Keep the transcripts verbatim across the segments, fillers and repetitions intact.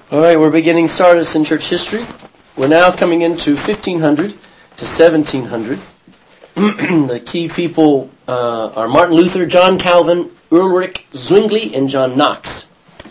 All right, we're beginning Sardis in church history. We're now coming into fifteen hundred to seventeen hundred. The key people uh, are Martin Luther, John Calvin, Ulrich Zwingli, and John Knox.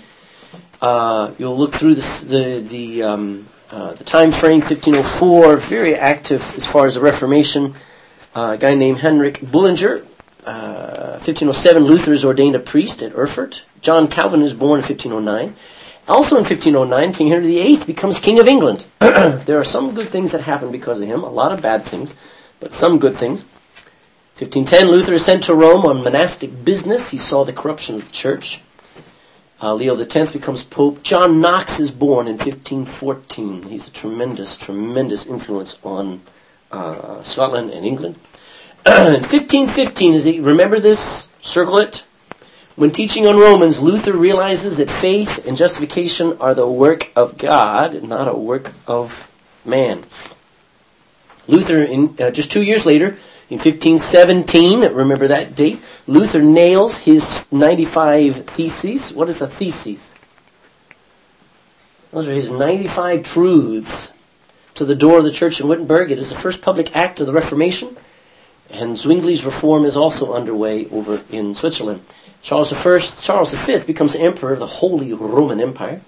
Uh, you'll look through this, the the um, uh, the time frame, fifteen oh four, very active as far as the Reformation. Uh, a guy named Heinrich Bullinger. Uh, fifteen oh seven, Luther is ordained a priest at Erfurt. John Calvin is born in fifteen oh nine. Also in fifteen oh nine, King Henry the eighth becomes King of England. There are some good things that happen because of him, a lot of bad things, but some good things. fifteen ten, Luther is sent to Rome on monastic business. He saw the corruption of the church. Uh, Leo the tenth becomes Pope. John Knox is born in fifteen fourteen. He's a tremendous, tremendous influence on uh, Scotland and England. In fifteen fifteen, is he, remember this? Circle it. When teaching on Romans, Luther realizes that faith and justification are the work of God, not a work of man. Luther, in, uh, just two years later, in fifteen seventeen, remember that date, Luther nails his ninety-five theses. What is a thesis? Those are his ninety-five truths to the door of the church in Wittenberg. It is the first public act of the Reformation, and Zwingli's reform is also underway over in Switzerland. Charles the First, Charles the Fifth becomes emperor of the Holy Roman Empire.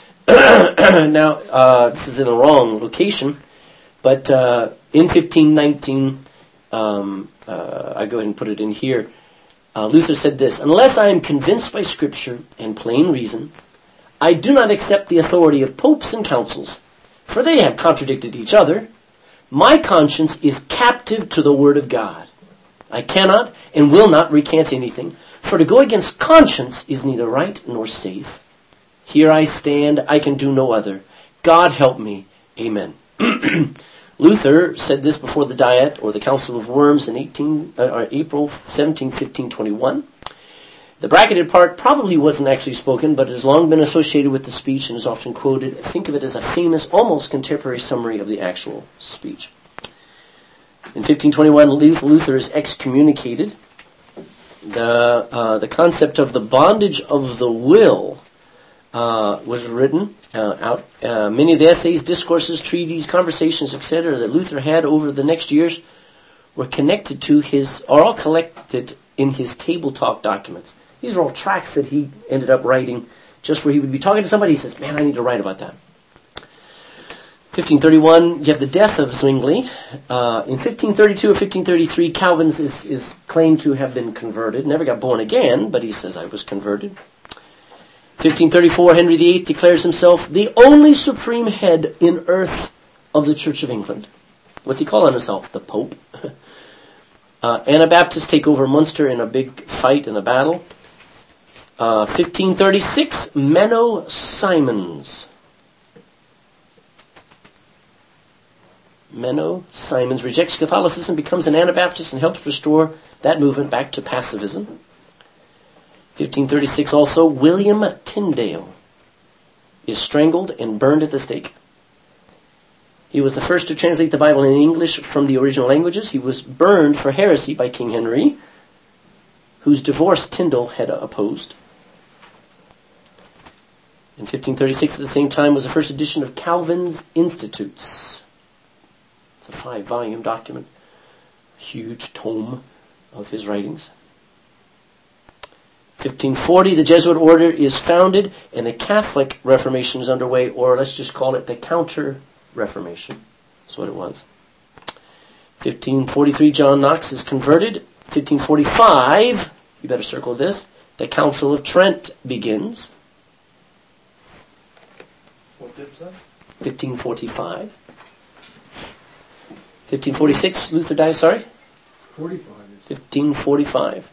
Now, uh, this is in the wrong location, but uh, in fifteen nineteen, um, uh, I go ahead and put it in here. Uh, Luther said this: "Unless I am convinced by Scripture and plain reason, I do not accept the authority of popes and councils, for they have contradicted each other. My conscience is captive to the Word of God. I cannot and will not recant anything. For to go against conscience is neither right nor safe. Here I stand, I can do no other. God help me. Amen." Luther said this before the Diet, or the Council of Worms, in eighteen, uh, or April seventeenth, fifteen twenty-one. The bracketed part probably wasn't actually spoken, but it has long been associated with the speech and is often quoted. Think of it as a famous, almost contemporary summary of the actual speech. In fifteen twenty-one, Luther is excommunicated. The uh, the concept of the bondage of the will uh, was written uh, out. Uh, many of the essays, discourses, treatises, conversations, et cetera that Luther had over the next years were connected to his, are all collected in his Table Talk documents. These are all tracts that he ended up writing just where he would be talking to somebody. He says, "Man, I need to write about that." fifteen thirty-one, you have the death of Zwingli. Uh, in fifteen thirty-two or fifteen thirty-three, Calvin is, is claimed to have been converted. Never got born again, but he says, "I was converted." fifteen thirty-four, Henry the eighth declares himself the only supreme head in earth of the Church of England. What's he calling himself? The Pope. uh, Anabaptists take over Munster in a big fight and a battle. Uh, fifteen thirty-six, Menno Simons. Menno Simons rejects Catholicism, becomes an Anabaptist, and helps restore that movement back to pacifism. fifteen thirty-six also, William Tyndale is strangled and burned at the stake. He was the first to translate the Bible in English from the original languages. He was burned for heresy by King Henry, whose divorce Tyndale had opposed. In fifteen thirty-six, at the same time, was the first edition of Calvin's Institutes. It's a five-volume document, huge tome of his writings. fifteen forty, the Jesuit order is founded, and the Catholic Reformation is underway, or let's just call it the Counter-Reformation. That's what it was. fifteen forty-three, John Knox is converted. fifteen forty-five, you better circle this, the Council of Trent begins. What date was that? fifteen forty-five. fifteen forty-six, Luther dies, sorry? forty-five. fifteen forty-five.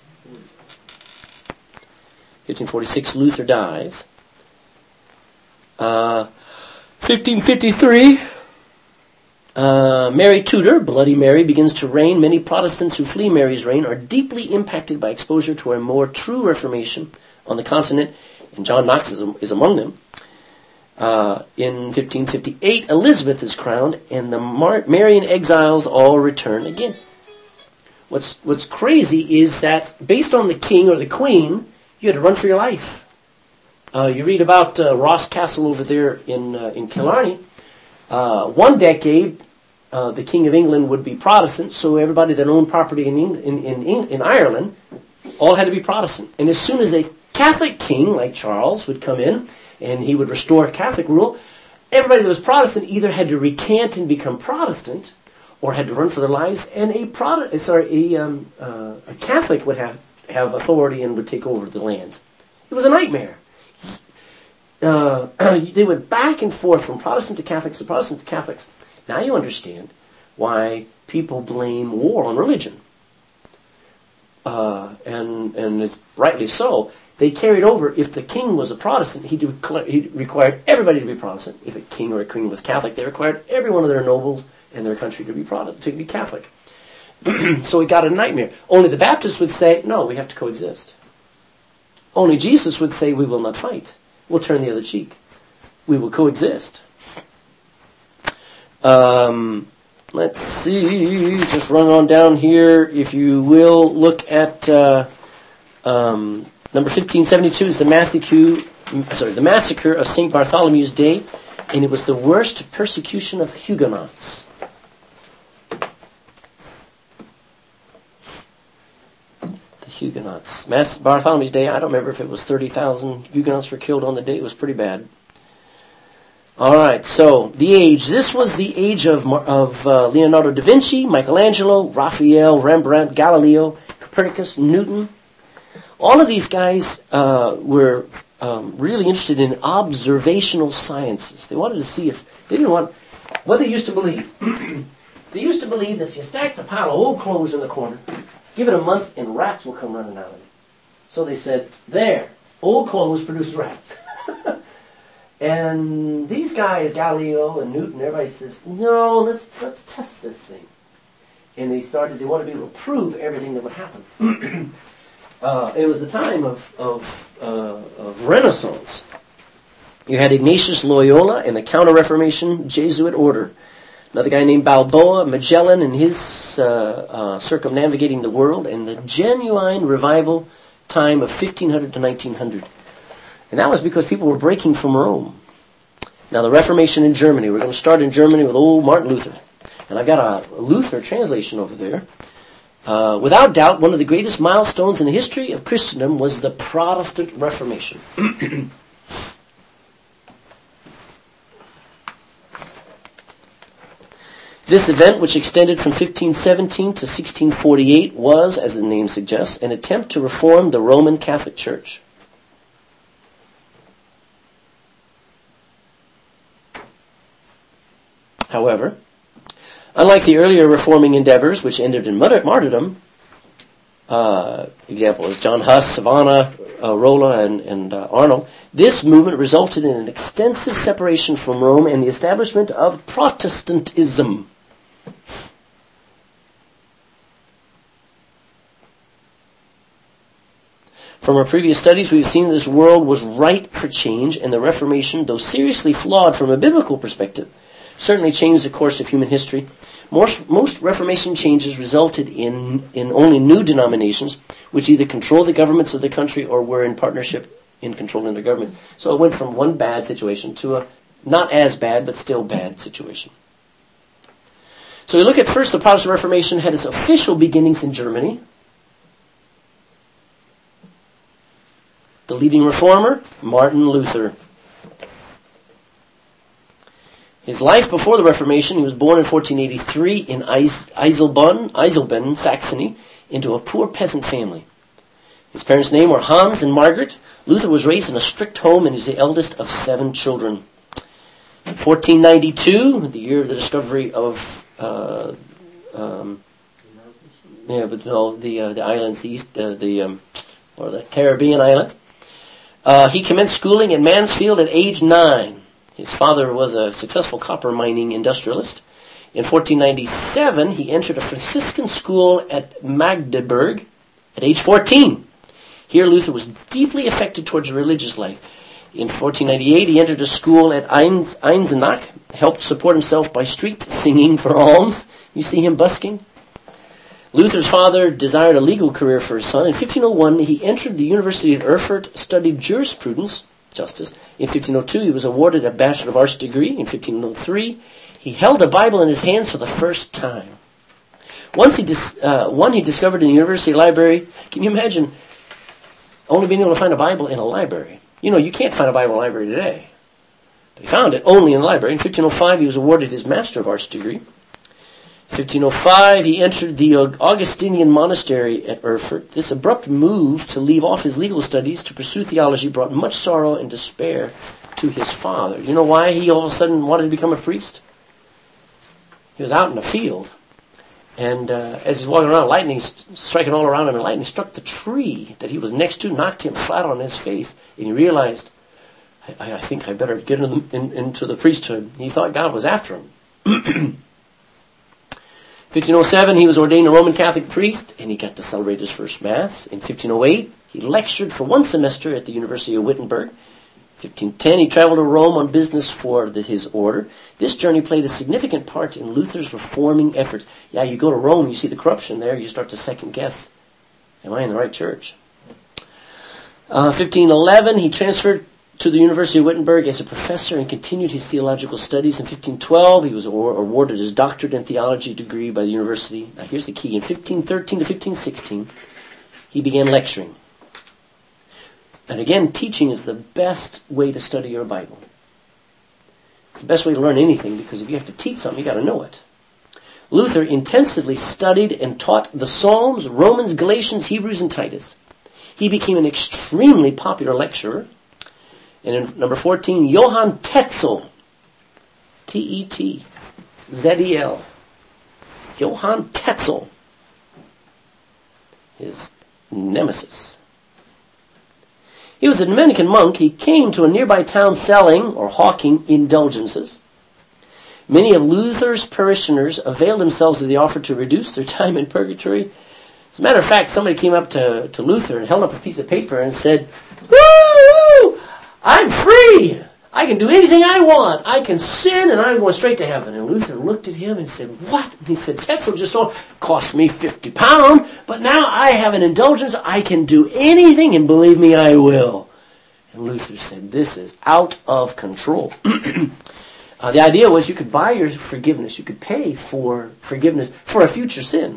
fifteen forty-six, Luther dies. Uh, fifteen fifty-three, uh, Mary Tudor, Bloody Mary, begins to reign. Many Protestants who flee Mary's reign are deeply impacted by exposure to a more true Reformation on the continent, and John Knox is, is among them. Uh, in fifteen fifty-eight, Elizabeth is crowned, and the Mar- Marian exiles all return again. What's what's crazy is that based on the king or the queen, you had to run for your life. Uh, you read about uh, Ross Castle over there in uh, in Killarney. Uh, one decade, uh, the King of England would be Protestant, so everybody that owned property in, Eng- in, in, in Ireland all had to be Protestant. And as soon as a Catholic king, like Charles, would come in, and he would restore Catholic rule, everybody that was Protestant either had to recant and become Protestant, or had to run for their lives, and a Prot- sorry, a, um, uh, a Catholic would have, have authority and would take over the lands. It was a nightmare. Uh, they went back and forth from Protestant to Catholics to Protestant to Catholics. Now you understand why people blame war on religion. Uh, and and it's rightly so. They carried over, if the king was a Protestant, he, declared, he required everybody to be Protestant. If a king or a queen was Catholic, they required every one of their nobles in their country to be Protestant, to be Catholic. So it got a nightmare. Only the Baptists would say, no, we have to coexist. Only Jesus would say, we will not fight. We'll turn the other cheek. We will coexist. Um, let's see. Just run on down here. If you will, look at uh, um, number fifteen seventy-two is the Matthew, sorry, the massacre of Saint Bartholomew's Day, and it was the worst persecution of Huguenots. Huguenots. Mass Bartholomew's Day, I don't remember if it was thirty thousand Huguenots were killed on the day. It was pretty bad. All right, so the age. This was the age of of uh, Leonardo da Vinci, Michelangelo, Raphael, Rembrandt, Galileo, Copernicus, Newton. All of these guys uh, were um, really interested in observational sciences. They wanted to see us. They didn't want what they used to believe. They used to believe that if you stacked a pile of old clothes in the corner, give it a month and rats will come running out of it. So they said, there, old clothes produce rats. And these guys, Galileo and Newton, everybody says, no, let's let's test this thing. And they started, they wanted to be able to prove everything that would happen. uh, it was the time of, of, uh, of Renaissance. You had Ignatius Loyola and the Counter-Reformation Jesuit order. Another guy named Balboa, Magellan and his uh, uh, circumnavigating the world, and the genuine revival time of fifteen hundred to nineteen hundred. And that was because people were breaking from Rome. Now the Reformation in Germany, we're going to start in Germany with old Martin Luther. And I got a, a Luther translation over there. Uh, without doubt, one of the greatest milestones in the history of Christendom was the Protestant Reformation. This event, which extended from fifteen seventeen to sixteen forty-eight, was, as the name suggests, an attempt to reform the Roman Catholic Church. However, unlike the earlier reforming endeavors, which ended in martyrdom, uh, example is John Huss, Savannah, uh, Rolla, and, and uh, Arnold, this movement resulted in an extensive separation from Rome and the establishment of Protestantism. From our previous studies, we've seen that this world was ripe for change, and the Reformation, though seriously flawed from a biblical perspective, certainly changed the course of human history. Most, most Reformation changes resulted in, in only new denominations, which either controlled the governments of the country or were in partnership in controlling their governments. So it went from one bad situation to a not as bad, but still bad situation. So we look at first, the Protestant Reformation had its official beginnings in Germany. The leading reformer, Martin Luther. His life before the Reformation, he was born in fourteen eighty-three in Eisleben, Eisleben, Saxony, into a poor peasant family. His parents' names were Hans and Margaret. Luther was raised in a strict home and he was the eldest of seven children. In fourteen ninety-two, the year of the discovery of, uh, um, yeah, but no, the uh, the islands, the east, uh, the um, or the Caribbean islands. Uh, he commenced schooling in Mansfield at age nine. His father was a successful copper mining industrialist. In fourteen ninety-seven, he entered a Franciscan school at Magdeburg at age fourteen. Here, Luther was deeply affected towards religious life. In fourteen ninety-eight, he entered a school at Eisenach, helped support himself by street singing for alms. You see him busking? Luther's father desired a legal career for his son. In fifteen oh one, he entered the University of Erfurt, studied jurisprudence, justice. In fifteen oh two, he was awarded a Bachelor of Arts degree. In fifteen oh three, he held a Bible in his hands for the first time. Once he dis, uh, one he discovered in the university library. Can you imagine only being able to find a Bible in a library? You know, you can't find a Bible in a library today. But he found it only in the library. In fifteen oh five, he was awarded his Master of Arts degree. In fifteen oh five, he entered the Augustinian monastery at Erfurt. This abrupt move to leave off his legal studies to pursue theology brought much sorrow and despair to his father. You know why he all of a sudden wanted to become a priest? He was out in the field. And uh, as he's walking around, lightning st- striking all around him, and lightning struck the tree that he was next to, knocked him flat on his face. And he realized, I, I think I better get in, in, into the priesthood. He thought God was after him. fifteen oh seven, he was ordained a Roman Catholic priest, and he got to celebrate his first Mass. In fifteen oh eight, he lectured for one semester at the University of Wittenberg. fifteen ten, he traveled to Rome on business for the, his order. This journey played a significant part in Luther's reforming efforts. Yeah, you go to Rome, you see the corruption there, you start to second guess, am I in the right church? Uh, fifteen eleven, he transferred to the University of Wittenberg as a professor and continued his theological studies. In fifteen twelve, he was awarded his doctorate in theology degree by the university. Now here's the key. In fifteen thirteen to fifteen sixteen, he began lecturing. And again, teaching is the best way to study your Bible. It's the best way to learn anything, because if you have to teach something, you got to know it. Luther intensively studied and taught the Psalms, Romans, Galatians, Hebrews, and Titus. He became an extremely popular lecturer. And in number fourteen, Johann Tetzel, T E T Z E L, Johann Tetzel, his nemesis. He was a Dominican monk. He came to a nearby town selling or hawking indulgences. Many of Luther's parishioners availed themselves of the offer to reduce their time in purgatory. As a matter of fact, somebody came up to, to Luther and held up a piece of paper and said, "Woo! I'm free! I can do anything I want. I can sin and I'm going straight to heaven." And Luther looked at him and said, "What?" And he said, "Tetzel just sold, cost me fifty pounds, but now I have an indulgence. I can do anything, and believe me, I will." And Luther said, "This is out of control." uh, the idea was you could buy your forgiveness. You could pay for forgiveness for a future sin.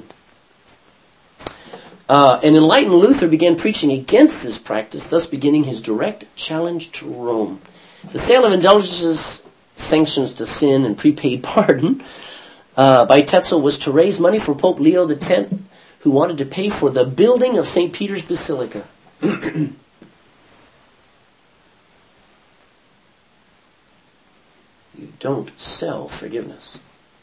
Uh, an enlightened Luther began preaching against this practice, thus beginning his direct challenge to Rome. The sale of indulgences, sanctions to sin, and prepaid pardon uh, by Tetzel was to raise money for Pope Leo the tenth, who wanted to pay for the building of Saint Peter's Basilica. You don't sell forgiveness.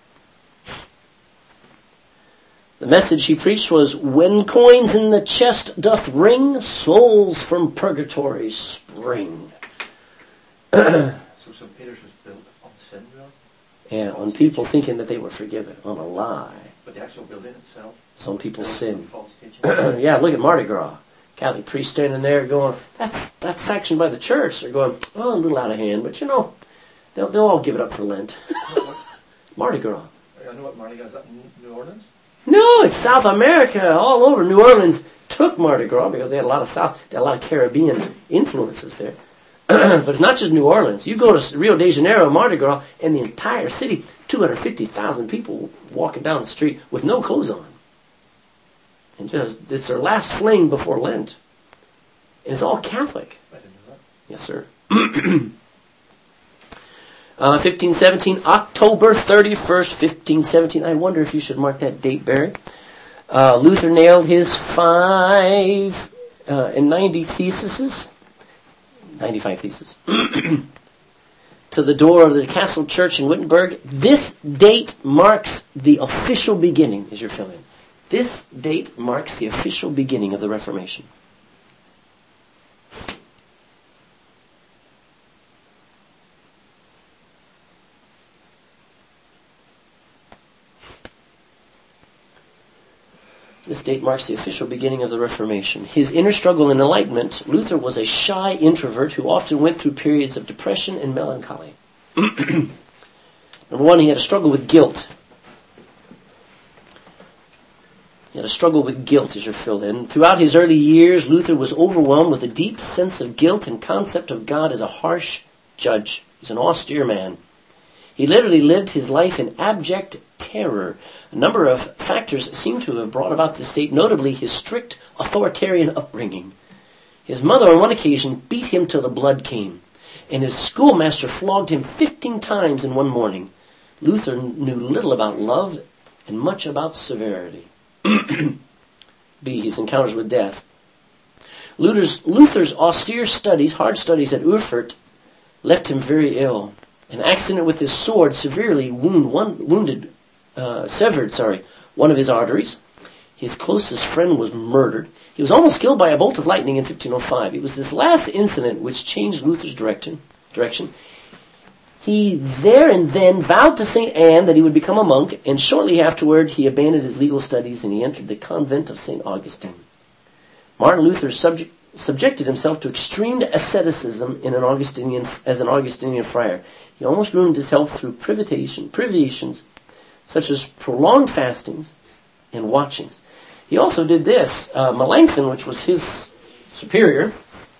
The message he preached was, "When coins in the chest doth ring, souls from purgatory spring." So Saint Peter's was built on sin, really? Yeah, on people thinking that they were forgiven, on a lie. But the actual building itself? Some people sin. False teaching. Yeah, look at Mardi Gras. Catholic priests standing there going, that's that's sanctioned by the church. They're going, oh, a little out of hand, but you know, they'll they'll all give it up for Lent. Mardi Gras. I know what Mardi Gras is. That in New Orleans? No, it's South America. All over. New Orleans took Mardi Gras because they had a lot of South, they had a lot of Caribbean influences there. But it's not just New Orleans. You go to Rio de Janeiro, Mardi Gras, and the entire city, two hundred fifty thousand people walking down the street with no clothes on. And just, it's their last fling before Lent. And it's all Catholic. I didn't know that. Yes, sir. uh, fifteen seventeen, October thirty-first, fifteen seventeen. I wonder if you should mark that date, Barry. Uh, Luther nailed his five uh, and ninety theses. ninety-five theses. To the door of the Castle Church in Wittenberg. This date marks the official beginning, as you're filling. This date marks the official beginning of the Reformation. This date marks the official beginning of the Reformation. His inner struggle and enlightenment, Luther was a shy introvert who often went through periods of depression and melancholy. Number one, he had a struggle with guilt. He had a struggle with guilt, as you're filled in. Throughout his early years, Luther was overwhelmed with a deep sense of guilt and concept of God as a harsh judge. He's an austere man. He literally lived his life in abject terror. A number of factors seem to have brought about this state, notably his strict authoritarian upbringing. His mother on one occasion beat him till the blood came, and his schoolmaster flogged him fifteen times in one morning. Luther knew little about love and much about severity. B. His encounters with death. Luther's, Luther's austere studies, hard studies at Erfurt, left him very ill. An accident with his sword severely wound one, wounded, uh, severed, sorry, one of his arteries. His closest friend was murdered. He was almost killed by a bolt of lightning in fifteen oh five. It was this last incident which changed Luther's direction. direction. He there and then vowed to Saint Anne that he would become a monk, and shortly afterward he abandoned his legal studies and he entered the convent of Saint Augustine. Martin Luther subject, subjected himself to extreme asceticism in an Augustinian, as an Augustinian friar. He almost ruined his health through privation, privations such as prolonged fastings and watchings. He also did this. Uh, Melanchthon, which was his superior,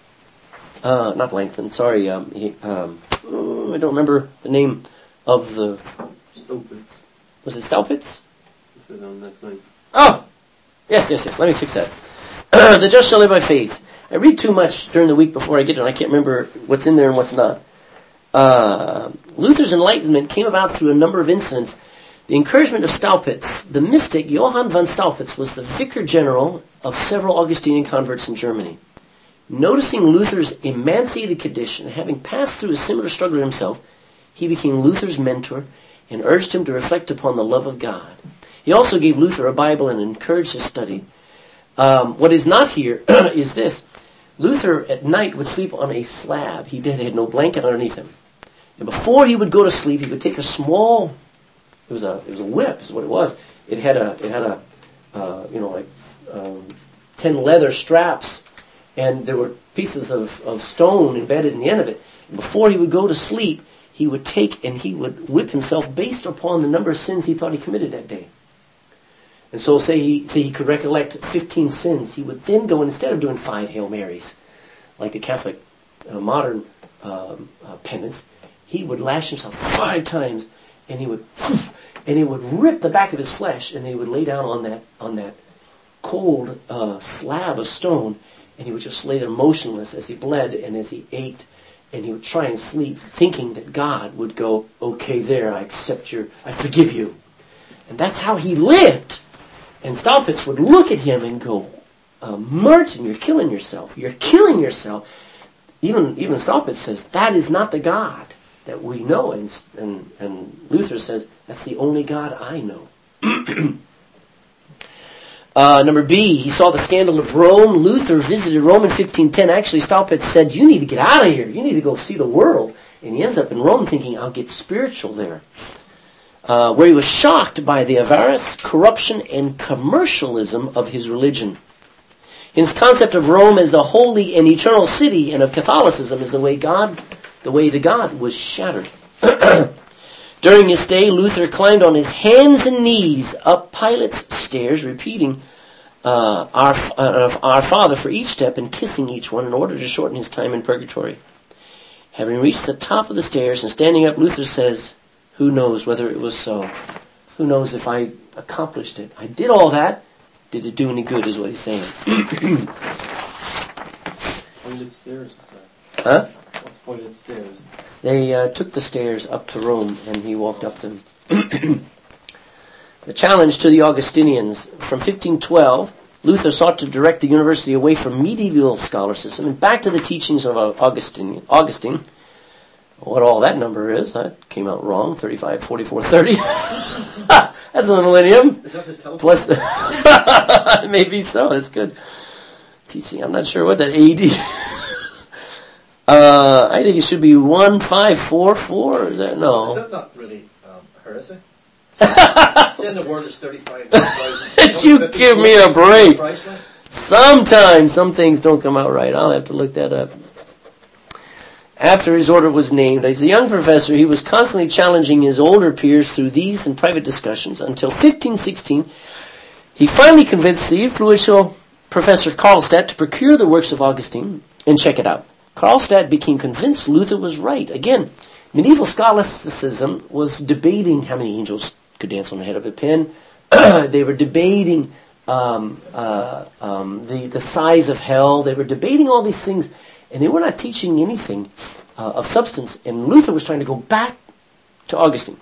uh, not Melanchthon, sorry, um, he, um, I don't remember the name of the... Staupitz. Was it Staupitz? This is on next line. Oh! Yes, yes, yes. Let me fix that. Uh, the just shall live by faith. I read too much during the week before I get there, and I can't remember what's in there and what's not. Uh, Luther's enlightenment came about through a number of incidents. The encouragement of Staupitz. The mystic Johann von Staupitz was the vicar general of several Augustinian converts in Germany. Noticing Luther's emaciated condition, having passed through a similar struggle himself, he became Luther's mentor and urged him to reflect upon the love of God. He also gave Luther a Bible and encouraged his study. Um, what is not here is this. Luther at night would sleep on a slab. He did, had no blanket underneath him. And before he would go to sleep, he would take a small, it was a it was a whip is what it was. It had a, it had a uh, you know, like um, ten leather straps, and there were pieces of, of stone embedded in the end of it. And before he would go to sleep, he would take and he would whip himself based upon the number of sins he thought he committed that day. And so say he say he could recollect fifteen sins, he would then go, and instead of doing five Hail Marys, like the Catholic uh, modern um, uh, penance, he would lash himself five times, and he would and he would rip the back of his flesh, and then he would lay down on that on that cold uh, slab of stone, and he would just lay there motionless as he bled and as he ached, and he would try and sleep, thinking that God would go, okay, there, I accept your, I forgive you. And that's how he lived. And Staupitz would look at him and go, uh, Merton, you're killing yourself. You're killing yourself. Even even Staupitz says, that is not the God that we know. And, and, and Luther says, that's the only God I know. uh, number B, he saw the scandal of Rome. Luther visited Rome in fifteen ten. Actually, Staupitz said, you need to get out of here. You need to go see the world. And he ends up in Rome thinking, I'll get spiritual there. Uh, where he was shocked by the avarice, corruption, and commercialism of his religion. His concept of Rome as the holy and eternal city, and of Catholicism as the way God, the way to God, was shattered. During his stay, Luther climbed on his hands and knees up Pilate's stairs, repeating uh, our, uh, our Father for each step and kissing each one in order to shorten his time in purgatory. Having reached the top of the stairs and standing up, Luther says, who knows whether it was so? Who knows if I accomplished it? I did all that. Did it do any good, is what he's saying. Pointed stairs, sir. Huh? What's pointed stairs? They uh, took the stairs up to Rome, and he walked up them. The challenge to the Augustinians. From fifteen twelve, Luther sought to direct the university away from medieval scholarship and back to the teachings of Augustine. Augustine. What all that number is, that came out wrong, thirty-five, forty-four, thirty. That's a millennium. Is that his telephone? Plus, maybe so, that's good. Teaching, I'm not sure what that A D. uh, I think it should be one five four four, is that, no. Is that not really um, heresy? Saying the word is thirty-five thousand. You give me a break. Sometimes some things don't come out right. I'll have to look that up. After his order was named, as a young professor, he was constantly challenging his older peers through these and private discussions until fifteen sixteen. He finally convinced the influential Professor Karlstadt to procure the works of Augustine and check it out. Karlstadt became convinced Luther was right. Again, medieval scholasticism was debating how many angels could dance on the head of a pin. They were debating um, uh, um, the, the size of hell. They were debating all these things, and they were not teaching anything uh, of substance. And Luther was trying to go back to Augustine.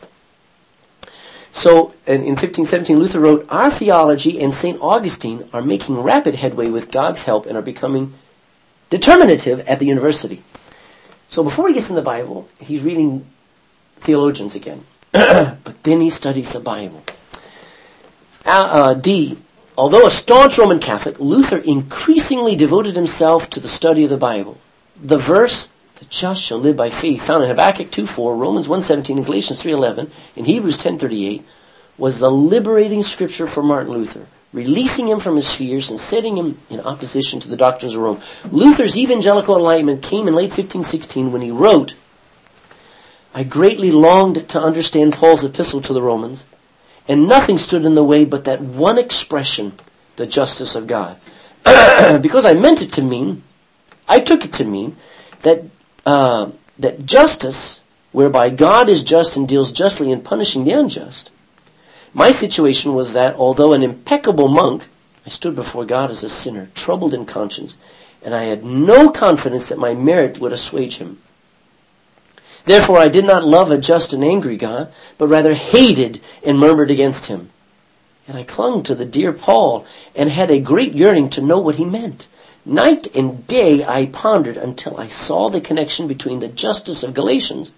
So, in, in fifteen seventeen, Luther wrote, "Our theology and Saint Augustine are making rapid headway with God's help and are becoming determinative at the university." So before he gets in the Bible, he's reading theologians again. But then he studies the Bible. Uh, uh, D. Although a staunch Roman Catholic, Luther increasingly devoted himself to the study of the Bible. The verse, "The just shall live by faith," found in Habakkuk two four, Romans one seventeen, and Galatians three eleven, and Hebrews ten thirty-eight, was the liberating scripture for Martin Luther, releasing him from his fears and setting him in opposition to the doctrines of Rome. Luther's evangelical enlightenment came in late fifteen sixteen when he wrote, "I greatly longed to understand Paul's epistle to the Romans, and nothing stood in the way but that one expression, the justice of God. Because I meant it to mean, I took it to mean, that uh, that justice, whereby God is just and deals justly in punishing the unjust. My situation was that, although an impeccable monk, I stood before God as a sinner, troubled in conscience, and I had no confidence that my merit would assuage him. Therefore I did not love a just and angry God, but rather hated and murmured against him. And I clung to the dear Paul, and had a great yearning to know what he meant. Night and day I pondered until I saw the connection between the justice of Galatians,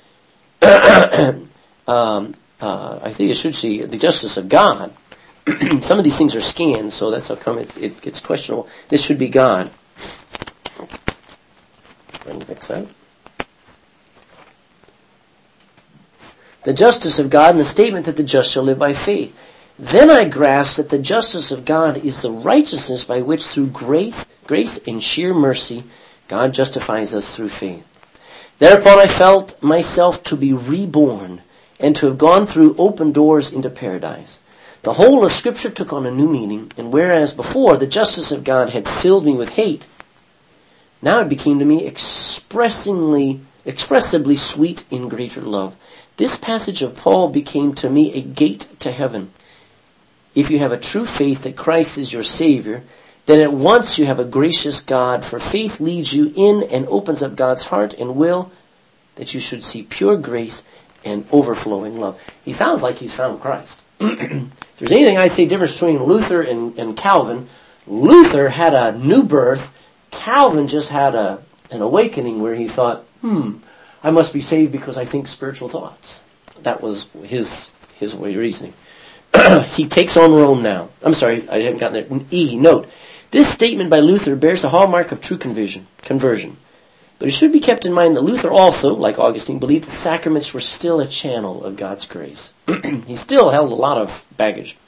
um, uh, I think it should see the justice of God. Some of these things are scanned, so that's how come it, it gets questionable. This should be God. Let me fix that. The justice of God and the statement that the just shall live by faith. Then I grasped that the justice of God is the righteousness by which through grace, grace and sheer mercy God justifies us through faith. Thereupon I felt myself to be reborn and to have gone through open doors into paradise. The whole of Scripture took on a new meaning, and whereas before the justice of God had filled me with hate, now it became to me expressingly, expressibly sweet in greater love. This passage of Paul became to me a gate to heaven. If you have a true faith that Christ is your Savior, then at once you have a gracious God, for faith leads you in and opens up God's heart and will that you should see pure grace and overflowing love. He sounds like he's found Christ. If there's anything I say difference between Luther and, and Calvin, Luther had a new birth. Calvin just had a an awakening where he thought, hmm, I must be saved because I think spiritual thoughts. That was his his way of reasoning. He takes on Rome now. I'm sorry, I haven't gotten there. E, note, this statement by Luther bears the hallmark of true conversion. conversion. But it should be kept in mind that Luther also, like Augustine, believed the sacraments were still a channel of God's grace. He still held a lot of baggage.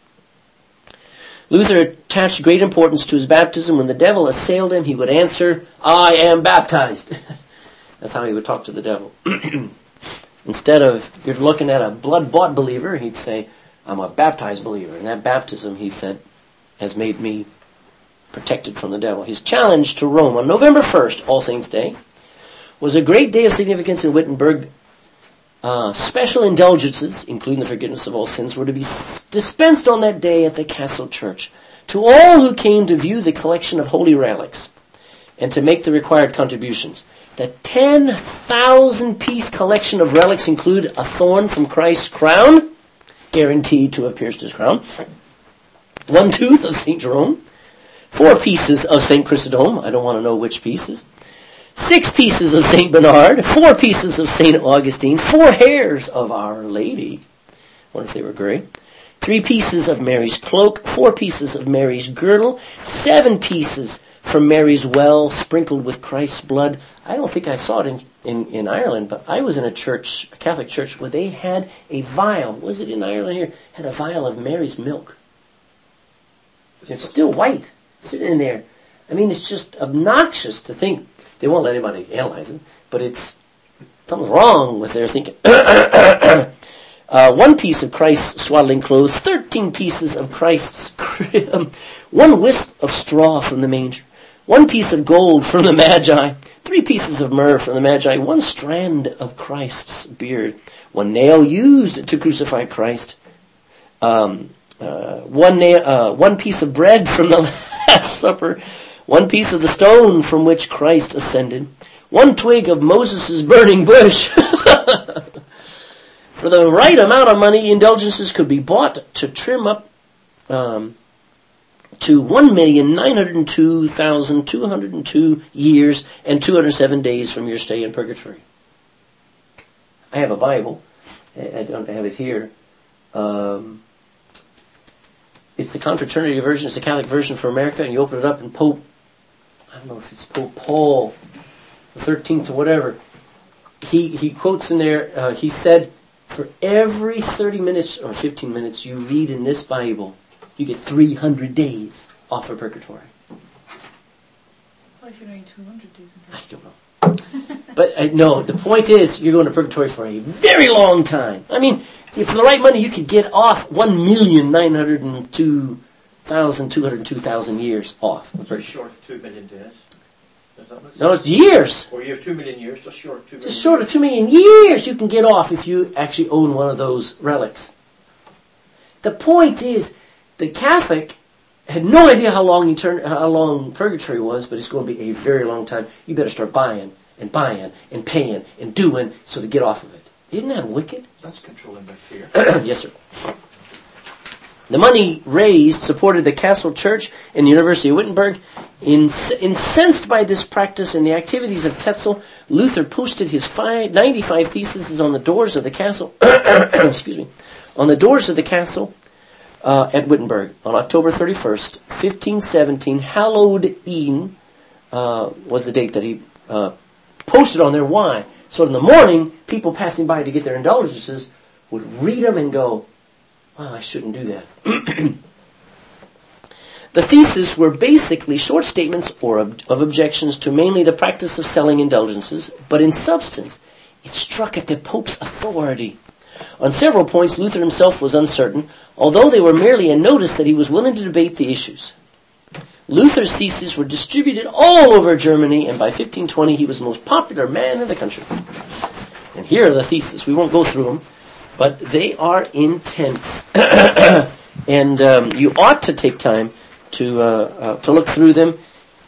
Luther attached great importance to his baptism. When the devil assailed him, he would answer, I am baptized. That's how he would talk to the devil. Instead of, you're looking at a blood-bought believer, he'd say, I'm a baptized believer. And that baptism, he said, has made me protected from the devil. His challenge to Rome on November first, All Saints' Day, was a great day of significance in Wittenberg. Uh, special indulgences, including the forgiveness of all sins, were to be dispensed on that day at the Castle Church to all who came to view the collection of holy relics and to make the required contributions. The ten thousand piece collection of relics include a thorn from Christ's crown, guaranteed to have pierced his crown, one tooth of Saint Jerome, four pieces of Saint Chrysostom, I don't want to know which pieces, six pieces of Saint Bernard, four pieces of Saint Augustine, four hairs of Our Lady, I wonder if they were gray, three pieces of Mary's cloak, four pieces of Mary's girdle, seven pieces from Mary's well sprinkled with Christ's blood. I don't think I saw it in, in, in Ireland, but I was in a church, a Catholic church, where they had a vial, was it in Ireland here, had a vial of Mary's milk. It's still white, sitting in there. I mean, it's just obnoxious to think. They won't let anybody analyze it, but it's something's wrong with their thinking. uh, Uh, one piece of Christ's swaddling clothes, thirteen pieces of Christ's crib, one wisp of straw from the manger, one piece of gold from the Magi, three pieces of myrrh from the Magi, one strand of Christ's beard, one nail used to crucify Christ, um, uh, one, nail, uh, one piece of bread from the Last Supper, one piece of the stone from which Christ ascended, one twig of Moses' burning bush. For the right amount of money, indulgences could be bought to trim up um, to one million nine hundred two thousand two hundred two years and two hundred seven days from your stay in purgatory. I have a Bible. I don't have it here. Um, it's the Confraternity version. It's the Catholic version for America. And you open it up and Pope, I don't know if it's Pope Paul the thirteenth or whatever, he, he quotes in there, uh, he said, for every thirty minutes or fifteen minutes you read in this Bible, you get three hundred days off of purgatory. What if you're only two hundred days in I don't know. But uh, no, the point is, you're going to purgatory for a very long time. I mean, if for the right money, you could get off one million nine hundred two thousand two hundred two thousand years off. Just short of two million days. Is that what it's No, it's years. Or you have two million years, just short of two million. Just short of two million years you can get off if you actually own one of those relics. The point is, the Catholic had no idea how long etern- how long purgatory was, but it's going to be a very long time. You better start buying and buying and paying and doing so to get off of it. Isn't that wicked? That's controlling by fear. Yes, sir. The money raised supported the Castle Church and the University of Wittenberg. Inc- incensed by this practice and the activities of Tetzel, Luther posted his five, ninety-five theses on the doors of the castle. excuse me, on the doors of the castle uh, at Wittenberg on October thirty-first, fifteen seventeen. Hallowed Eden uh, was the date that he uh, posted on there. Why? So in the morning, people passing by to get their indulgences would read them and go, "Wow, I shouldn't do that." The theses were basically short statements or ob- of objections to mainly the practice of selling indulgences, but in substance, it struck at the Pope's authority. On several points, Luther himself was uncertain, although they were merely a notice that he was willing to debate the issues. Luther's theses were distributed all over Germany, and by fifteen twenty he was the most popular man in the country. And here are the theses. We won't go through them, but they are intense. And um, you ought to take time to uh, uh, to look through them.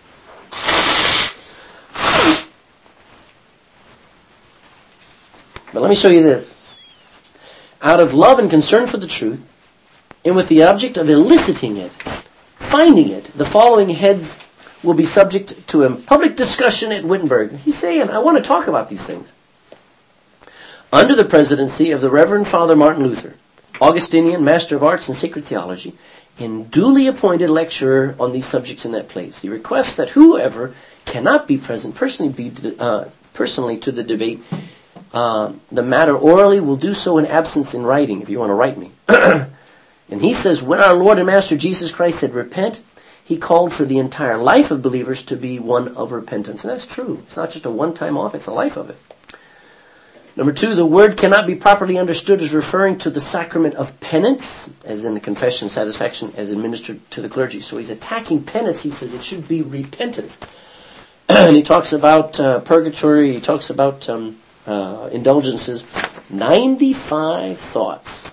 But let me show you this. Out of love and concern for the truth, and with the object of eliciting it, finding it, the following heads will be subject to a public discussion at Wittenberg. He's saying, I want to talk about these things. Under the presidency of the Reverend Father Martin Luther, Augustinian, Master of Arts in Sacred Theology, and duly appointed lecturer on these subjects in that place. He requests that whoever cannot be present personally be uh, personally to the debate, uh, the matter orally will do so in absence in writing, if you want to write me. And he says, when our Lord and Master Jesus Christ said, repent, he called for the entire life of believers to be one of repentance. And that's true. It's not just a one-time off, it's a life of it. Number two, the word cannot be properly understood as referring to the sacrament of penance, as in the confession and satisfaction as administered to the clergy. So he's attacking penance. He says it should be repentance. And he talks about uh, purgatory. He talks about um, uh, indulgences. ninety-five thoughts.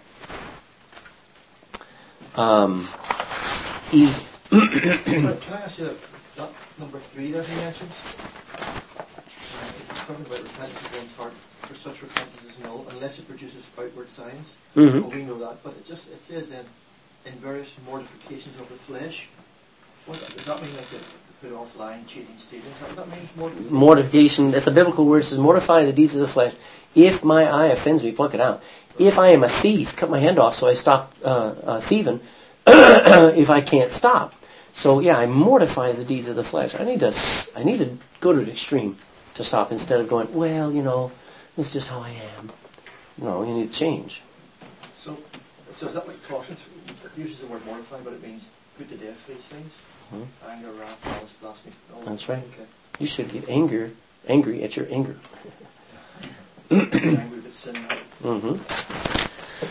Um, e. Can I ask you that, that number three that he mentions? He's talking about repentance of one's heart. For such repentance is null unless it produces outward signs. Mm-hmm. Well, we know that, but it just it says then in various mortifications of the flesh. What does that mean? Like to put off lying, cheating, stealing? Is that what that means? Mortification. Mortification. That's a biblical word. It says, "Mortify the deeds of the flesh. If my eye offends me, pluck it out. If I am a thief, cut my hand off so I stop uh, uh, thieving. If I can't stop, so yeah, I mortify the deeds of the flesh. I need to I need to go to the extreme to stop instead of going, well, you know. It's just how I am. No, you need to change. So, so is that like Colossians? It uses the word mortify, but it means put to death these things. Mm-hmm. Anger, wrath, malice, blasphemy. That's right. Okay. You should get anger, angry at your anger. Angry with sin. Mm-hmm.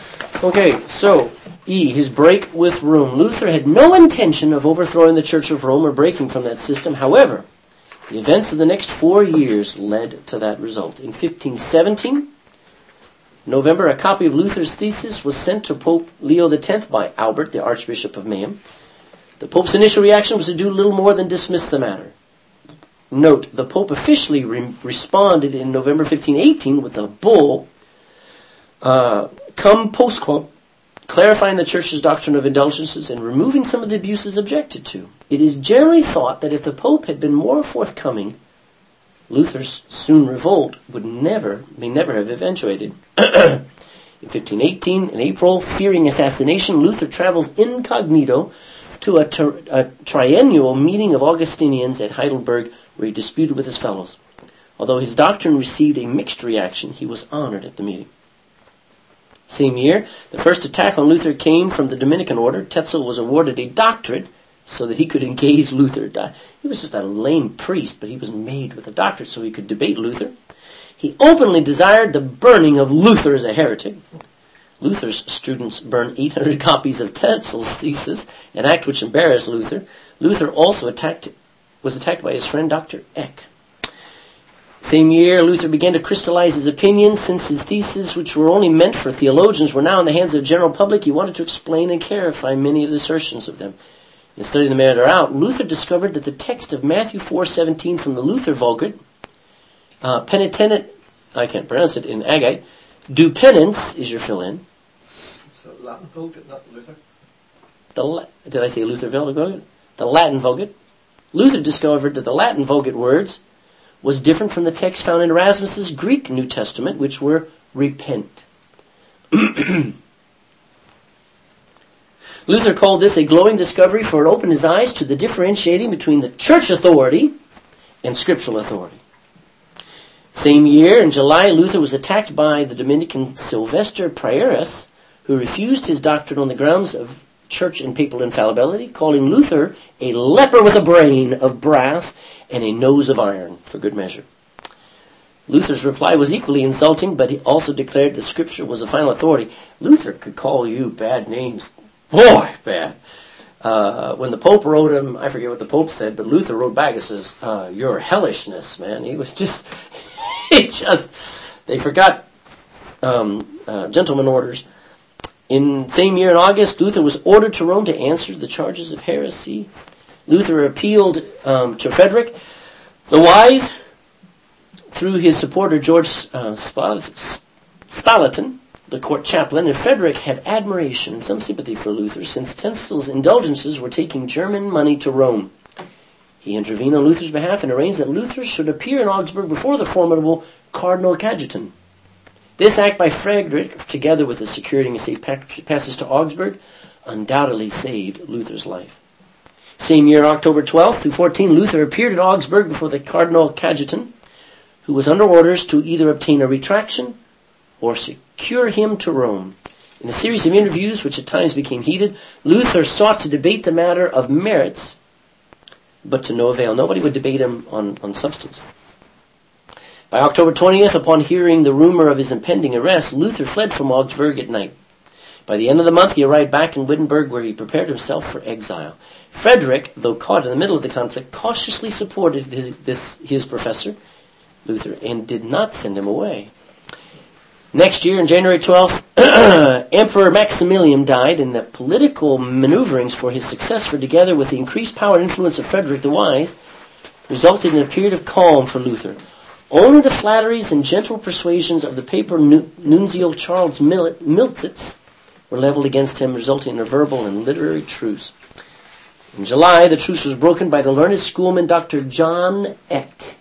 Okay, so E, his break with Rome. Luther had no intention of overthrowing the Church of Rome or breaking from that system. However, the events of the next four years led to that result. In fifteen seventeen, November, a copy of Luther's thesis was sent to Pope Leo the tenth by Albert, the Archbishop of Mayhem. The Pope's initial reaction was to do little more than dismiss the matter. Note, the Pope officially re- responded in November fifteen eighteen with a bull, uh, cum postquam, clarifying the Church's doctrine of indulgences and removing some of the abuses objected to. It is generally thought that if the Pope had been more forthcoming, Luther's soon revolt would never, may never have eventuated. In fifteen eighteen, in April, fearing assassination, Luther travels incognito to a, ter- a triennial meeting of Augustinians at Heidelberg, where he disputed with his fellows. Although his doctrine received a mixed reaction, he was honored at the meeting. Same year, the first attack on Luther came from the Dominican order. Tetzel was awarded a doctorate so that he could engage Luther. He was just a lame priest, but he was made with a doctorate so he could debate Luther. He openly desired the burning of Luther as a heretic. Luther's students burned eight hundred copies of Tetzel's thesis, an act which embarrassed Luther. Luther also attacked, was attacked by his friend Doctor Eck. Same year, Luther began to crystallize his opinions. Since his theses, which were only meant for theologians, were now in the hands of the general public, he wanted to explain and clarify many of the assertions of them. In studying the matter out, Luther discovered that the text of Matthew four seventeen from the Luther Vulgate, uh, penitent, I can't pronounce it in Agite, do penance is your fill-in. It's a Latin Vulgate, not Luther. The La- did I say Luther Vulgate? The Latin Vulgate. Luther discovered that the Latin Vulgate words was different from the text found in Erasmus's Greek New Testament, which were repent. Luther called this a glowing discovery, for it opened his eyes to the differentiating between the church authority and scriptural authority. Same year, in July, Luther was attacked by the Dominican Sylvester Prierias, who refused his doctrine on the grounds of church and papal infallibility, calling Luther a leper with a brain of brass and a nose of iron, for good measure. Luther's reply was equally insulting, but he also declared that Scripture was the final authority. Luther could call you bad names. Boy, bad. Uh, when the Pope wrote him, I forget what the Pope said, but Luther wrote back and says, uh, your hellishness, man. He was just, he just, they forgot um, uh, gentleman orders. In same year in August, Luther was ordered to Rome to answer the charges of heresy. Luther appealed um, to Frederick the Wise through his supporter George uh, Spalatin, the court chaplain, and Frederick had admiration and some sympathy for Luther, since Tetzel's indulgences were taking German money to Rome. He intervened on Luther's behalf and arranged that Luther should appear in Augsburg before the formidable Cardinal Cajetan. This act by Frederick, together with the securing a safe passage to Augsburg, undoubtedly saved Luther's life. Same year, October twelfth through fourteenth, Luther appeared at Augsburg before the Cardinal Cajetan, who was under orders to either obtain a retraction or secure him to Rome. In a series of interviews, which at times became heated, Luther sought to debate the matter of merits, but to no avail. Nobody would debate him on, on substance. By October twentieth, upon hearing the rumor of his impending arrest, Luther fled from Augsburg at night. By the end of the month, he arrived back in Wittenberg, where he prepared himself for exile. Frederick, though caught in the middle of the conflict, cautiously supported his, this, his professor, Luther, and did not send him away. Next year, on January twelfth, Emperor Maximilian died, and the political maneuverings for his successor, together with the increased power and influence of Frederick the Wise, resulted in a period of calm for Luther. Only the flatteries and gentle persuasions of the papal nuncio Charles Miltitz were leveled against him, resulting in a verbal and literary truce. In July, the truce was broken by the learned schoolman Doctor John Eck.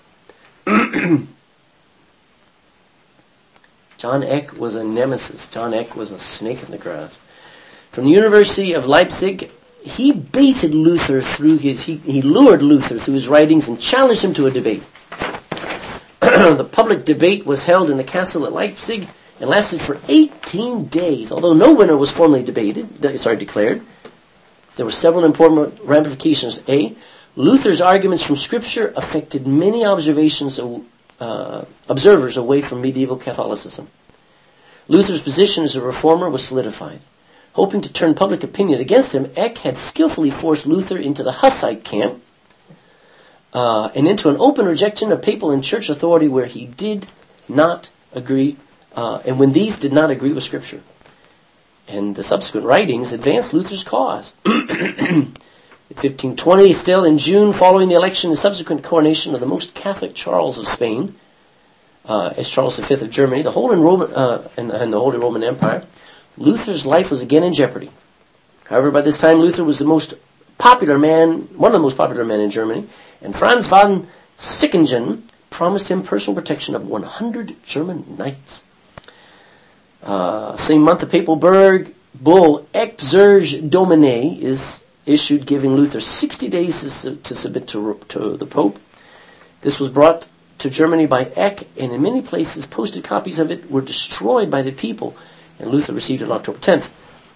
John Eck was a nemesis. John Eck was a snake in the grass. From the University of Leipzig, he baited Luther through his, he, he lured Luther through his writings and challenged him to a debate. The public debate was held in the castle at Leipzig and lasted for eighteen days. Although no winner was formally debated, sorry, declared, there were several important ramifications. A, Luther's arguments from Scripture affected many observations of, uh, observers away from medieval Catholicism. Luther's position as a reformer was solidified. Hoping to turn public opinion against him, Eck had skillfully forced Luther into the Hussite camp uh, and into an open rejection of papal and church authority where he did not agree, uh, and when these did not agree with Scripture. And the subsequent writings advanced Luther's cause. In fifteen twenty, still in June, following the election and subsequent coronation of the most Catholic Charles of Spain, uh, as Charles the Fifth of Germany, the Holy Roman uh, and, and the Holy Roman Empire, Luther's life was again in jeopardy. However, by this time, Luther was the most popular man, one of the most popular men in Germany, and Franz von Sickingen promised him personal protection of one hundred German knights. Uh, same month, the papal Berg bull Exsurge Domine is issued, giving Luther sixty days to, to submit to, to the Pope. This was brought to Germany by Eck, and in many places posted copies of it were destroyed by the people, and Luther received it on October tenth.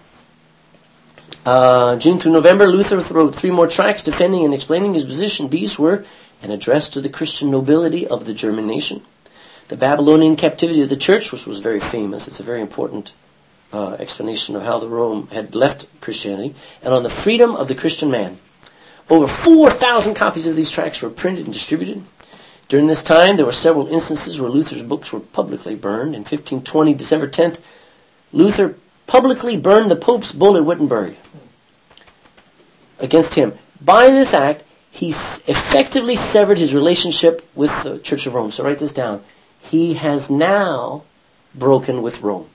Uh, June through November, Luther wrote three more tracts defending and explaining his position. These were an address to the Christian nobility of the German nation, the Babylonian captivity of the church, which was very famous. It's a very important uh, explanation of how the Rome had left Christianity, and on the freedom of the Christian man. Over four thousand copies of these tracts were printed and distributed. During this time, there were several instances where Luther's books were publicly burned. In fifteen twenty, December tenth, Luther publicly burned the Pope's bull at Wittenberg against him. By this act, he effectively severed his relationship with the Church of Rome. So write this down. He has now broken with Rome.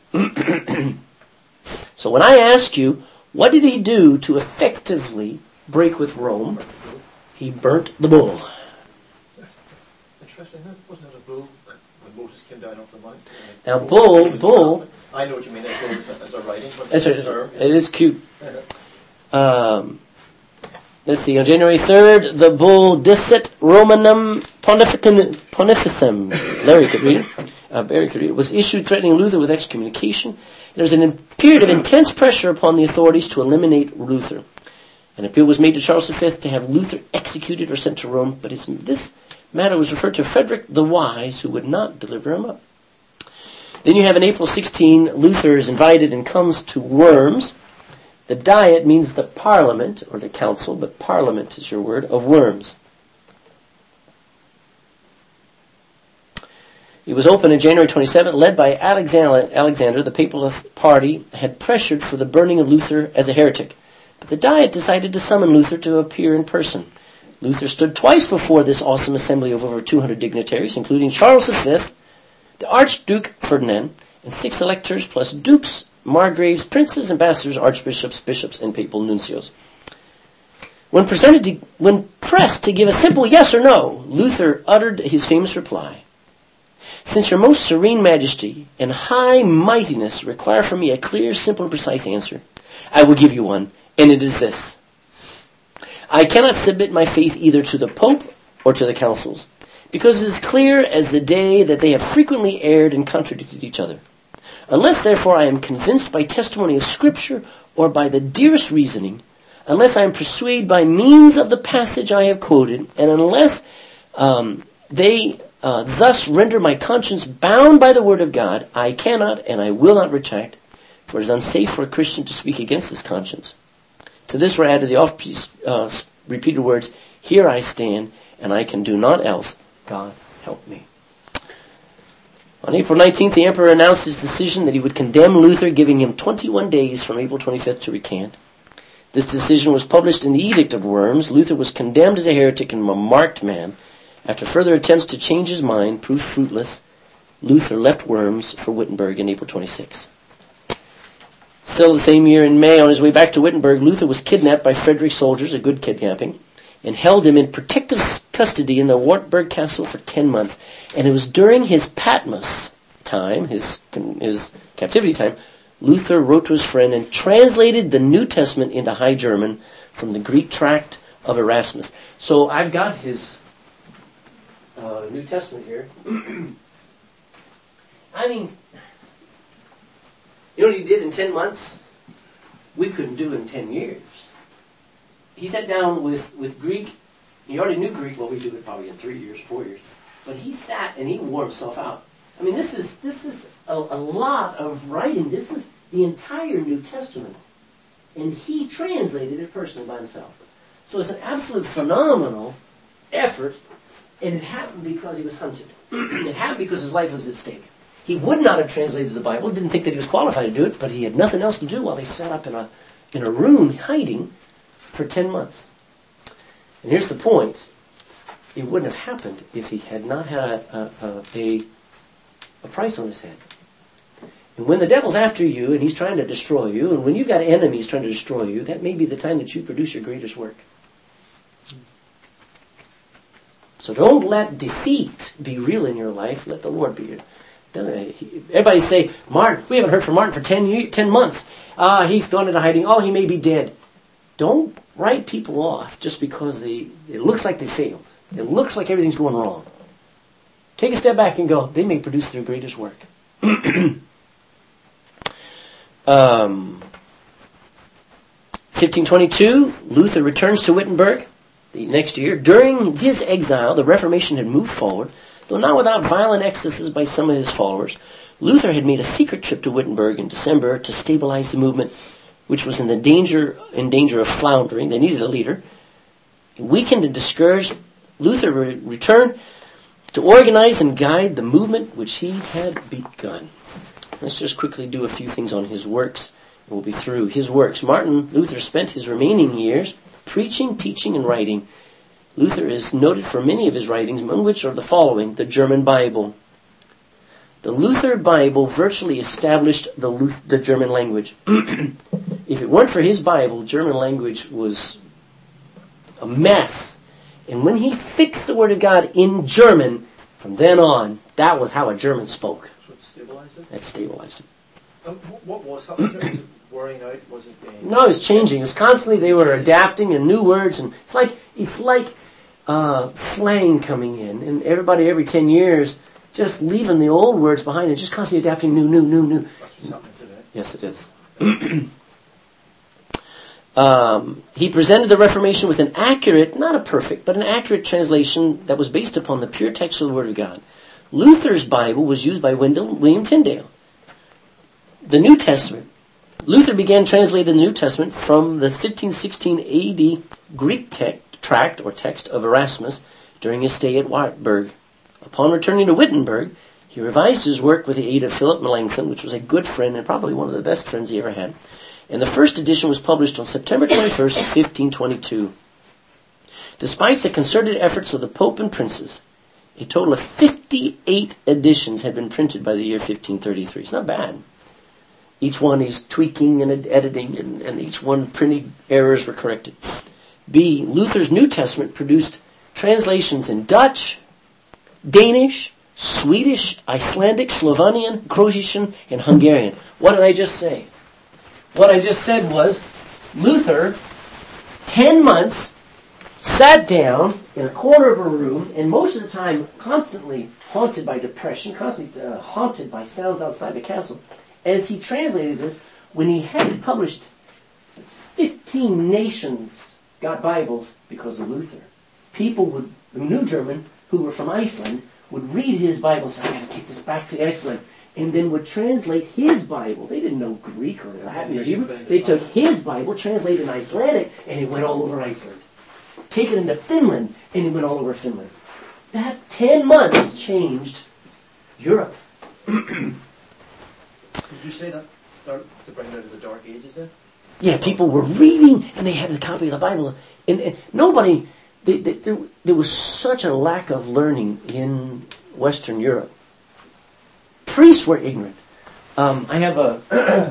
So when I ask you, what did he do to effectively break with Rome? He burnt the bull. Interesting, wasn't it a bull when Moses came down off the mountain? Now, bull, bull. I know what you mean. As a, as a writing, but that's right. Term, it is cute. Um, let's see. On January third, the bull Dicet Romanum Pontificum, Pontificum. Larry could read it. Uh, Barry could read it. Was issued threatening Luther with excommunication. There was a period of intense pressure upon the authorities to eliminate Luther. An appeal was made to Charles the Fifth to have Luther executed or sent to Rome, but his, this matter was referred to Frederick the Wise, who would not deliver him up. Then you have in April sixteenth, Luther is invited and comes to Worms. The Diet means the Parliament, or the Council, but Parliament is your word, of Worms. It was opened on January twenty-seventh, led by Alexander. Alexander, the papal party, had pressured for the burning of Luther as a heretic. But the Diet decided to summon Luther to appear in person. Luther stood twice before this awesome assembly of over two hundred dignitaries, including Charles the Fifth, the Archduke Ferdinand, and six electors, plus dukes, margraves, princes, ambassadors, archbishops, bishops, and papal nuncios. When presented to, when pressed to give a simple yes or no, Luther uttered his famous reply: "Since your most serene majesty and high mightiness require from me a clear, simple, and precise answer, I will give you one, and it is this. I cannot submit my faith either to the Pope or to the councils, because it is clear as the day that they have frequently erred and contradicted each other. Unless, therefore, I am convinced by testimony of Scripture or by the dearest reasoning, unless I am persuaded by means of the passage I have quoted, and unless um, they uh, thus render my conscience bound by the Word of God, I cannot and I will not retract, for it is unsafe for a Christian to speak against his conscience." To this were added the oft uh, repeated words, "Here I stand, and I can do naught else. God help me." On April nineteenth, the emperor announced his decision that he would condemn Luther, giving him twenty-one days from April twenty-fifth to recant. This decision was published in the Edict of Worms. Luther was condemned as a heretic and a marked man. After further attempts to change his mind proved fruitless, Luther left Worms for Wittenberg on April twenty-sixth. Still the same year in May, on his way back to Wittenberg, Luther was kidnapped by Frederick's soldiers, a good kidnapping, and held him in protective custody in the Wartburg Castle for ten months. And it was during his Patmos time, his, his captivity time, Luther wrote to his friend and translated the New Testament into High German from the Greek tract of Erasmus. So I've got his uh, New Testament here. I mean, you know what he did in ten months? We couldn't do in ten years. He sat down with, with Greek. He already knew Greek. Well, we do it probably in three years, four years. But he sat and he wore himself out. I mean, this is this is a, a lot of writing. This is the entire New Testament. And he translated it personally by himself. So it's an absolute phenomenal effort, and it happened because he was hunted. It happened because his life was at stake. He would not have translated the Bible, didn't think that he was qualified to do it, but he had nothing else to do while he sat up in a in a room hiding for ten months. And here's the point. It wouldn't have happened if he had not had a, a, a, a price on his head. And when the devil's after you and he's trying to destroy you, and when you've got enemies trying to destroy you, that may be the time that you produce your greatest work. So don't let defeat be real in your life. Let the Lord be. Everybody say, Martin, we haven't heard from Martin for ten, years, ten months. Ah, he's gone into hiding. Oh, he may be dead. Don't write people off just because they, it looks like they failed. It looks like everything's going wrong. Take a step back and go, they may produce their greatest work. um, fifteen twenty-two, Luther returns to Wittenberg the next year. During his exile, the Reformation had moved forward, though not without violent excesses by some of his followers. Luther had made a secret trip to Wittenberg in December to stabilize the movement, which was in the danger in danger of floundering. They needed a leader. Weakened and discouraged, Luther re- returned to organize and guide the movement which he had begun. Let's just quickly do a few things on his works, and we'll be through. His works. Martin Luther spent his remaining years preaching, teaching, and writing. Luther is noted for many of his writings, among which are the following: the German Bible. The Luther Bible virtually established the, Luth- the German language. If it weren't for his Bible, German language was a mess. And when he fixed the Word of God in German, from then on, that was how a German spoke. So it stabilized it? That stabilized it. Um, what was happening? Was it wearing out? Was it being... No, it was changing. It was constantly, they were adapting and new words. And it's like, it's like uh, slang coming in. And everybody every ten years just leaving the old words behind and just constantly adapting new, new, new, new. That's what's happening today. Yes, it is. Um, he presented the Reformation with an accurate, not a perfect, but an accurate translation that was based upon the pure text of the Word of God. Luther's Bible was used by Wendell, William Tyndale. The New Testament. Luther began translating the New Testament from the fifteen sixteen A D Greek te- tract or text of Erasmus during his stay at Wartburg. Upon returning to Wittenberg, he revised his work with the aid of Philip Melanchthon, which was a good friend and probably one of the best friends he ever had. And the first edition was published on September twenty-first, fifteen twenty-two. Despite the concerted efforts of the Pope and princes, a total of fifty-eight editions had been printed by the year fifteen thirty-three. It's not bad. Each one is tweaking and editing, and, and each one printing errors were corrected. B. Luther's New Testament produced translations in Dutch, Danish, Swedish, Icelandic, Slovenian, Croatian, and Hungarian. What did I just say? What I just said was, Luther, ten months, sat down in a corner of a room, and most of the time constantly haunted by depression, constantly uh, haunted by sounds outside the castle. As he translated this, when he had it published, fifteen nations got Bibles because of Luther. People would, who knew German, who were from Iceland, would read his Bible and say, I got to take this back to Iceland. And then would translate his Bible. They didn't know Greek or Latin or Hebrew. They took his Bible, translated in Icelandic, and it went all over Iceland. Take it into Finland, and it went all over Finland. That ten months changed Europe. Did you say that started to bring it out of the Dark Ages then? Yeah, people were reading, and they had a copy of the Bible. And, and nobody, they, they, there, there was such a lack of learning in Western Europe. Priests were ignorant. Um, I have a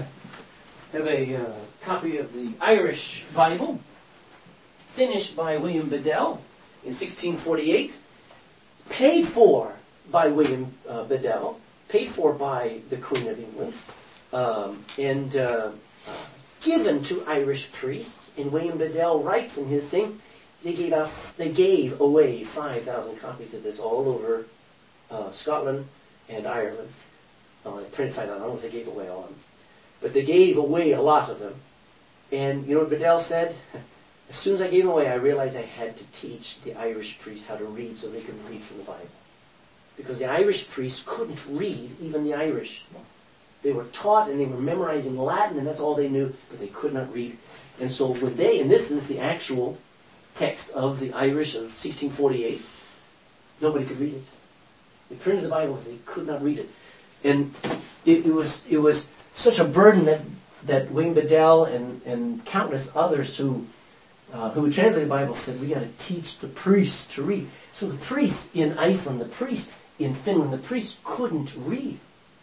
have a uh, copy of the Irish Bible, finished by William Bedell in sixteen forty-eight, paid for by William uh, Bedell, paid for by the Queen of England, um, and uh, uh, given to Irish priests. And William Bedell writes in his thing, they gave out, they gave away five thousand copies of this all over uh, Scotland and Ireland. Oh, they printed five thousand. I don't know if they gave away all of them, but they gave away a lot of them. And you know what Bedell said? As soon as I gave them away, I realized I had to teach the Irish priests how to read so they could read from the Bible. because the Irish priests couldn't read even the Irish. They were taught and they were memorizing Latin, and that's all they knew, but they could not read. And so when they, and this is the actual text of the Irish of sixteen forty-eight, nobody could read it. They printed the Bible, and they could not read it. And it, it was it was such a burden that, that Wayne Bedell and, and countless others who uh, who translated the Bible said, we got to teach the priests to read. So the priests in Iceland, the priests in Finland, the priests couldn't read.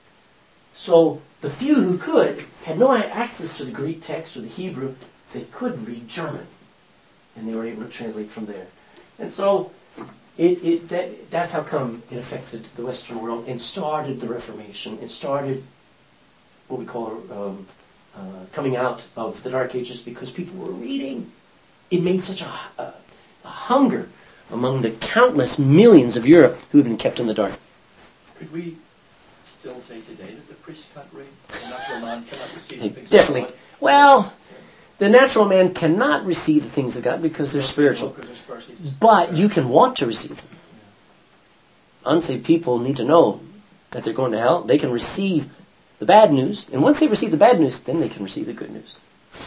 So the few who could had no access to the Greek text or the Hebrew. They could read German, and they were able to translate from there. And so it, it that, that's how come it affected the Western world and started the Reformation and started what we call um, uh, coming out of the Dark Ages, because people were reading. It made such a, a, a hunger among the countless millions of Europe who have been kept in the dark. Could we still say today that the priest can't read? The natural man cannot receive They the things definitely. of God? Well, the natural man cannot receive the things of God because they're spiritual. Because they're spiritually But you can want to receive them. Unsaved people need to know that they're going to hell. They can receive the bad news, and once they receive the bad news, then they can receive the good news.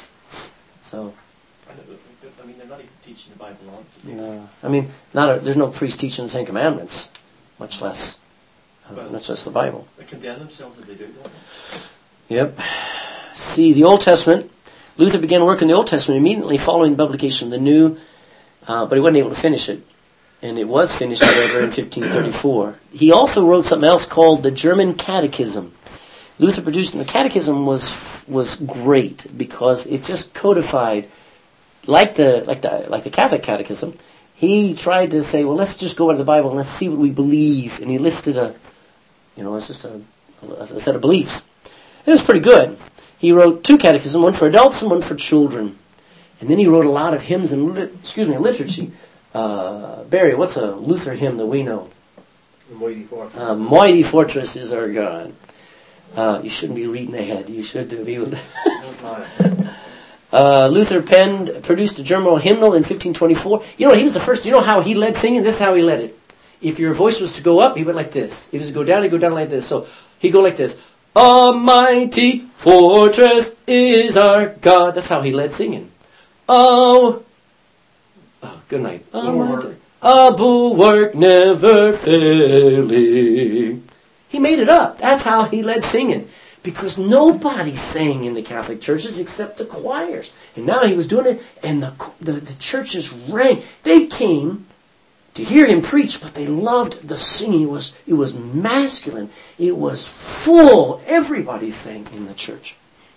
So, I mean, they're not even teaching the Bible on. no, I mean, not a, there's no priest teaching the Ten Commandments, much less, uh, Well, much less the Bible. They condemn themselves if they do, don't they? Yep. See, the Old Testament. Luther began work in the Old Testament immediately following the publication of the New, uh, but he wasn't able to finish it. And it was finished, however, in fifteen thirty-four. He also wrote something else called the German Catechism. Luther produced, and the Catechism was was great because it just codified, like the like the like the Catholic Catechism. He tried to say, well, let's just go into the Bible and let's see what we believe. And he listed a, you know, it's just a, a set of beliefs. And it was pretty good. He wrote two catechisms, one for adults and one for children. And then he wrote a lot of hymns and, lit- excuse me, liturgy. Uh, Barry, what's a Luther hymn that we know? Mighty Fortress. Uh, Mighty Fortress is our God. Uh, you shouldn't be reading ahead. You should be able to. uh, Luther penned, produced a German hymnal in fifteen twenty-four. You know, he was the first. You know how he led singing? This is how he led it. If your voice was to go up, he went like this. If it was to go down, he'd go down like this. So he'd go like this. A mighty fortress is our God. That's how he led singing. Oh, oh good night. A, mighty, a bulwark never failing. He made it up. That's how he led singing. Because nobody sang in the Catholic churches except the choirs. And now he was doing it, and the, the, the churches rang. They came to hear him preach, but they loved the singing. It was, it was masculine. It was full. Everybody sang in the church.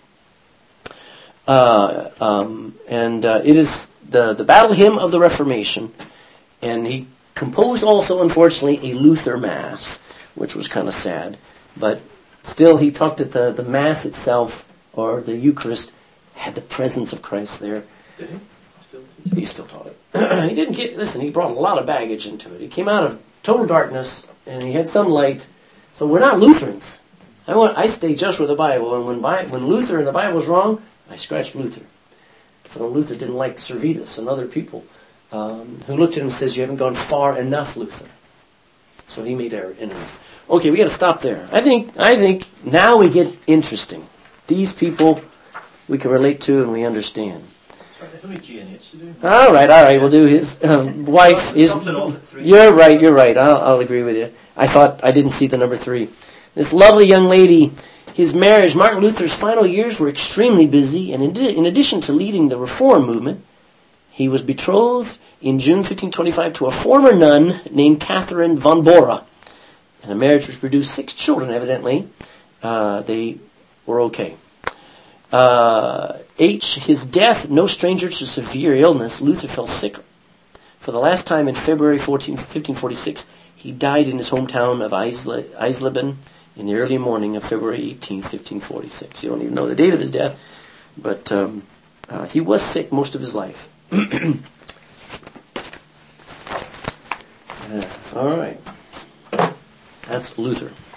Uh, um, and uh, it is the, the battle hymn of the Reformation. And he composed also, unfortunately, a Luther Mass, which was kind of sad. But still, he talked at the, the Mass itself, or the Eucharist, had the presence of Christ there. Did he? He still taught it. He didn't get, listen, he brought a lot of baggage into it. He came out of total darkness, and he had some light. So we're not Lutherans. I want, I stay just with the Bible, and when, Bi- when Luther and the Bible was wrong, I scratched Luther. So Luther didn't like Servetus and other people um, who looked at him and says, you haven't gone far enough, Luther. So he made our enemies. Okay, we got to stop there. I think, I think now we get interesting. These people we can relate to and we understand. There's only G and H to do. All right, all right. We'll do his um, wife. His, you're right. You're right. I'll, I'll agree with you. I thought I didn't see the number three. This lovely young lady. His marriage. Martin Luther's final years were extremely busy, and in, in addition to leading the Reform movement, he was betrothed in June fifteen twenty-five to a former nun named Catherine von Bora, and the marriage which produced six children. Evidently, uh, they were okay. Uh, H, his death, no stranger to severe illness, Luther fell sick. For the last time in February fifteen forty-six, he died in his hometown of Eisle, Eisleben in the early morning of February eighteenth, fifteen forty-six. You don't even know the date of his death, but um, uh, he was sick most of his life. uh, all right. That's Luther.